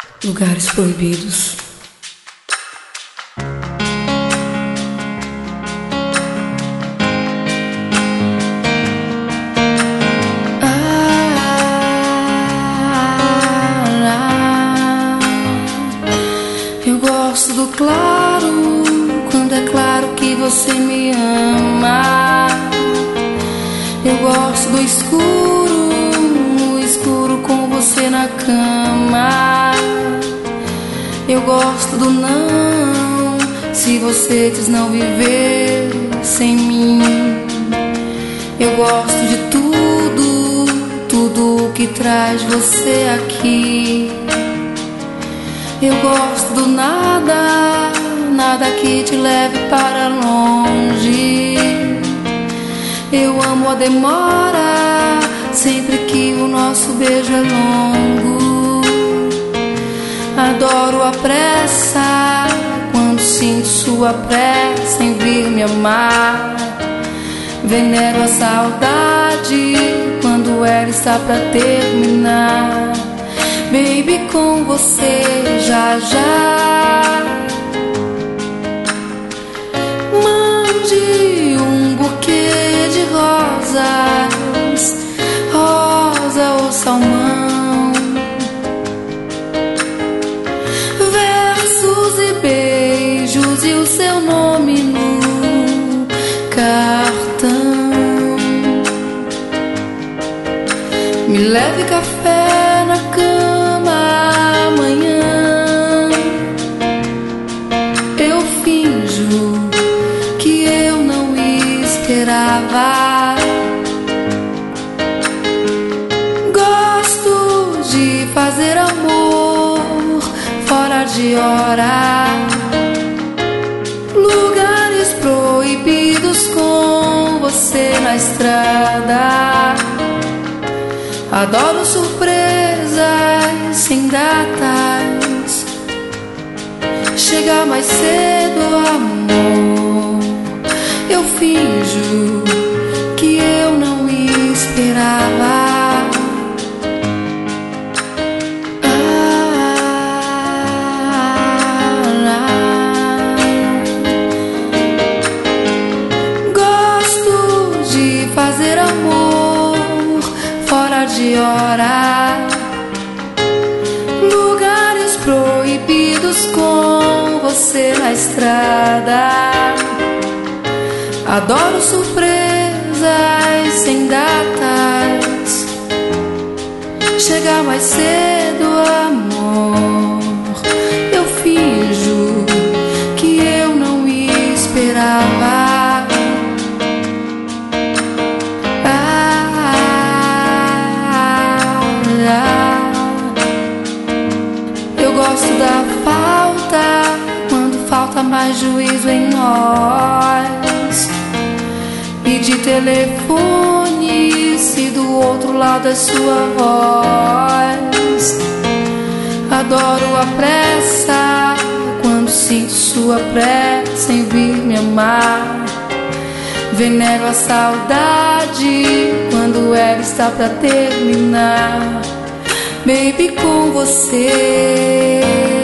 Lugares proibidos. Eu gosto do claro, quando é claro que você me ama. Eu gosto do escuro, no escuro com você na cama. Eu gosto do não, se você diz não viver sem mim. Eu gosto de tudo, tudo que traz você aqui. Eu gosto do nada, nada que te leve para longe. Eu amo a demora, sempre que o nosso beijo é longo. Adoro a pressa, quando sinto sua pressa em vir me amar. Venero a saudade, quando ela está pra terminar. Baby, com você já já. Mande um buquê de rosas, rosa ou salmão, versos e beijos e o seu nome no cartão. Me leve café na cama amanhã. Eu finjo que eu não esperava. Gosto de fazer amor fora de hora. Lugares proibidos com você na estrada. Adoro surpresas sem datas. Chega mais cedo, amor. Eu finjo que eu não esperava. Gosto de fazer amor fora de hora. Lugares proibidos com você na estrada. Adoro surpresas sem datas. Chega mais cedo, amor. Eu finjo que eu não esperava. Eu gosto da falta, quando falta mais juízo em nós. E de telefone, se do outro lado é sua voz. Adoro a pressa, quando sinto sua pressa em vir me amar. Venero a saudade, quando ela está pra terminar. Baby, com você